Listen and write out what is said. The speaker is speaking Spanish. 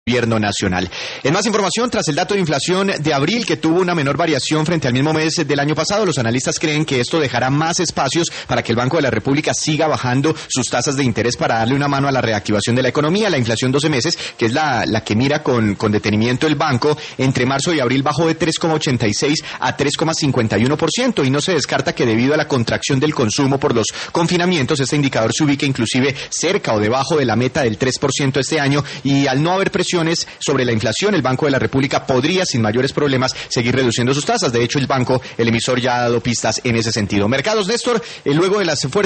Gobierno nacional. En más información, tras el dato de inflación de abril, que tuvo una menor variación frente al mismo mes del año pasado, los analistas creen que esto dejará más espacios para que el Banco de la República siga bajando sus tasas de interés para darle una mano a la reactivación de la economía. La inflación 12 meses, que es la que mira con detenimiento el banco, entre marzo y abril bajó de 3,86 a 3,51%, y no se descarta que debido a la contracción del consumo por los confinamientos, este indicador se ubique inclusive cerca o debajo de la meta del 3% este año, y al no haber presiones sobre la inflación, el Banco de la República podría sin mayores problemas seguir reduciendo sus tasas. De hecho, el emisor ya ha dado pistas en ese sentido. Mercados, Néstor, luego de las fuertes